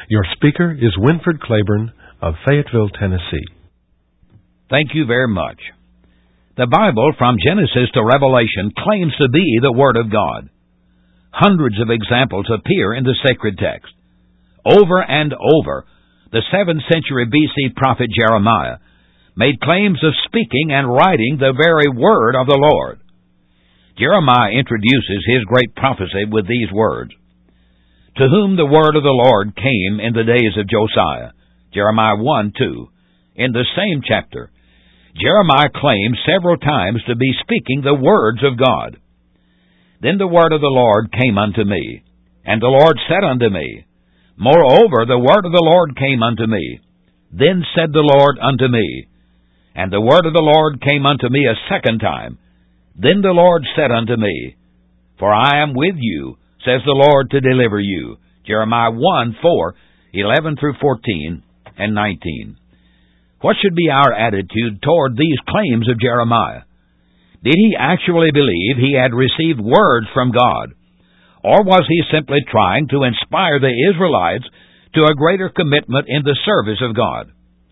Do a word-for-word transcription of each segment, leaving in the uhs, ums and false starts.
Your speaker is Winford Claiborne of Fayetteville, Tennessee. Thank you very much. The Bible, from Genesis to Revelation, claims to be the Word of God. Hundreds of examples appear in the sacred text. Over and over, the seventh century B C prophet Jeremiah made claims of speaking and writing the very Word of the Lord. Jeremiah introduces his great prophecy with these words: "To whom the word of the Lord came in the days of Josiah," Jeremiah one two. In the same chapter, Jeremiah claims several times to be speaking the words of God. "Then the word of the Lord came unto me, and the Lord said unto me, Moreover the word of the Lord came unto me. Then said the Lord unto me, and the word of the Lord came unto me a second time. Then the Lord said unto me, For I am with you, says the Lord, to deliver you." Jeremiah one four, eleven through fourteen and nineteen. What should be our attitude toward these claims of Jeremiah? Did he actually believe he had received words from God? Or was he simply trying to inspire the Israelites to a greater commitment in the service of God?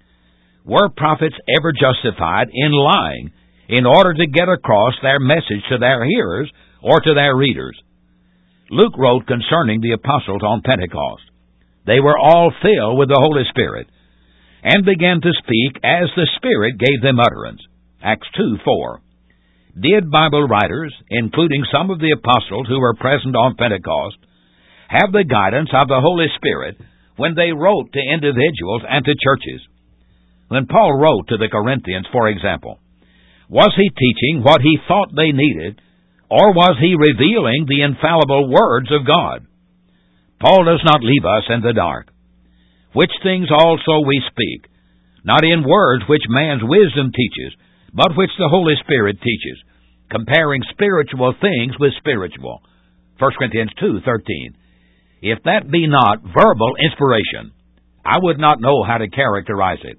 Were prophets ever justified in lying in order to get across their message to their hearers or to their readers? Luke wrote concerning the apostles on Pentecost, "They were all filled with the Holy Spirit, and began to speak as the Spirit gave them utterance." Acts two four. Did Bible writers, including some of the apostles who were present on Pentecost, have the guidance of the Holy Spirit when they wrote to individuals and to churches? When Paul wrote to the Corinthians, for example, was he teaching what he thought they needed, or was he revealing the infallible words of God? Paul does not leave us in the dark. "Which things also we speak, not in words which man's wisdom teaches, but which the Holy Spirit teaches, comparing spiritual things with spiritual." First Corinthians two thirteen. If that be not verbal inspiration, I would not know how to characterize it.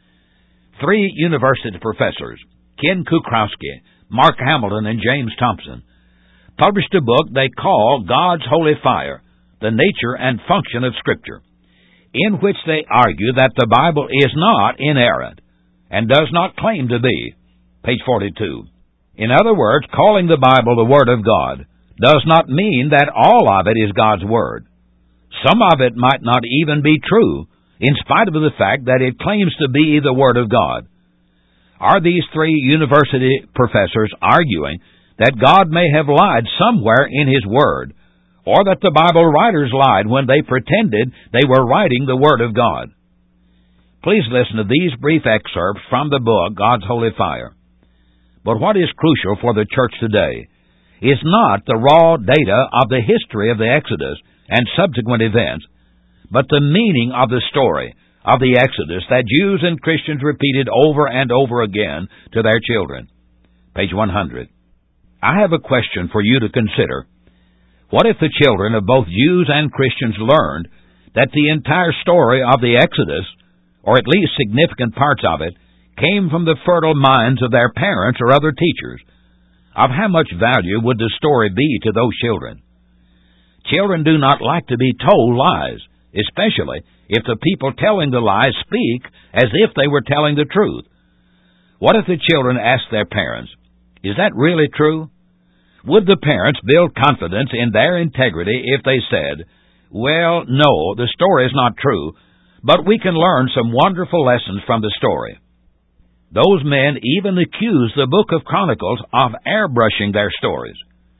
Three university professors, Ken Kukrowski, Mark Hamilton, and James Thompson, published a book they call God's Holy Fire, The Nature and Function of Scripture, in which they argue that the Bible is not inerrant and does not claim to be. Page forty-two. In other words, calling the Bible the Word of God does not mean that all of it is God's Word. Some of it might not even be true, in spite of the fact that it claims to be the Word of God. Are these three university professors arguing that God may have lied somewhere in His Word, or that the Bible writers lied when they pretended they were writing the Word of God? Please listen to these brief excerpts from the book, God's Holy Fire. But what is crucial for the church today is not the raw data of the history of the Exodus and subsequent events, but the meaning of the story of the Exodus that Jews and Christians repeated over and over again to their children. Page one hundred. I have a question for you to consider. What if the children of both Jews and Christians learned that the entire story of the Exodus, or at least significant parts of it, came from the fertile minds of their parents or other teachers? Of how much value would the story be to those children? Children do not like to be told lies, especially if the people telling the lies speak as if they were telling the truth. What if the children asked their parents, "Is that really true?" Would the parents build confidence in their integrity if they said, "Well, no, the story is not true, but we can learn some wonderful lessons from the story"? Those men even accuse the book of Chronicles of airbrushing their stories.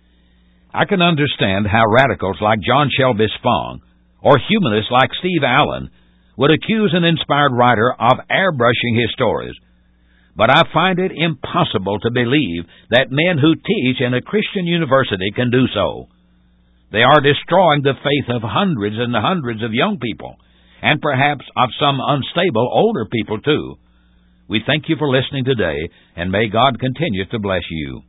I can understand how radicals like John Shelby Spong or humanists like Steve Allen would accuse an inspired writer of airbrushing his stories. But I find it impossible to believe that men who teach in a Christian university can do so. They are destroying the faith of hundreds and hundreds of young people, and perhaps of some unstable older people too. We thank you for listening today, and may God continue to bless you.